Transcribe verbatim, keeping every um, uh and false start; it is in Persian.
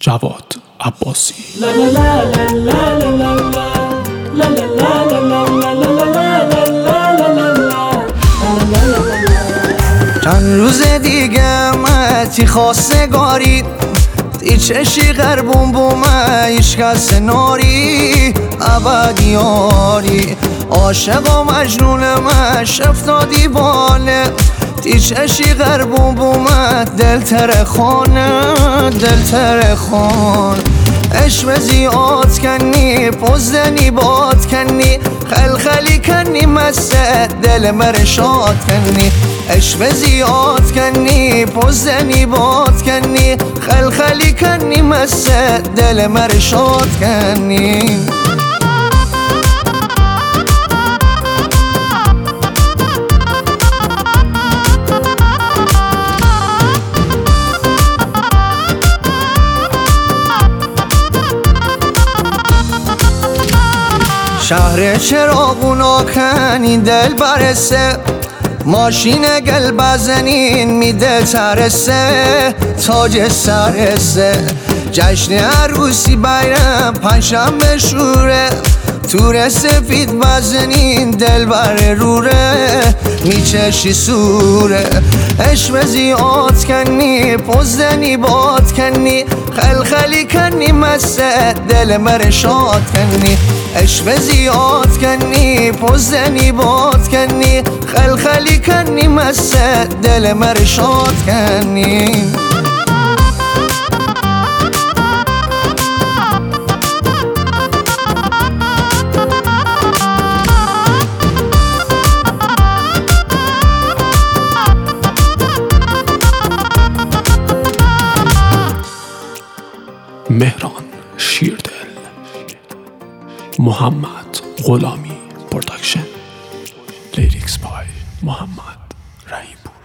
جواد عباسی. چند روز دیگه متی خواستگاری تی چشی غربون بومه ایش کس ناری ابدیاری عاشق و مجنون مش افتادی باله تی چشی غربون بومه دل ترخونه دل ترخون عشق زیاد کنی پوزنی باد کنی خلخلی کنی مسته دل مرشاد کنی عشق زیاد کنی پوزنی باد کنی خلخلی کنی مسته دل مرشاد کنی. شهر چراغونا کنین دل برسه ماشین گل بزنین میده ترسه تاج سرسه جشن عروسی بیرم پنجشنبه شوره تور سفید بزنین دل بر روره میچشی سوره عشق زیاد کنی پوزنی باد کنی خلخلی کنی مسته دل مرشاد کنی عشق زیاد کنی پوزنی باد کنی خلخلی کنی مسته دل مرشاد کنی. مهران شیردل، محمد غلامی پروداکشن، لیریکس بای محمد رحیم.